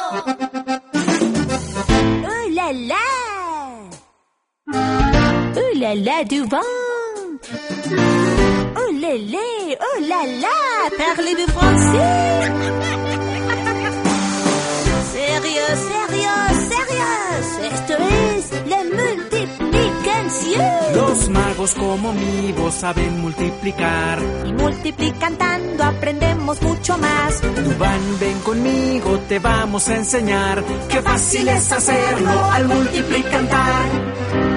Oh là là! Oh là là du vent! Oh lélé! Oh là là! Parlez-vous français? Sérieux, sérieux, sérieux! Esto es la multiplicación. Los magos como mi voz saben multiplicar. Y multiplicando aprendemos mucho más. Tú ven conmigo, te vamos a enseñar. Qué fácil es hacerlo al multiplicar.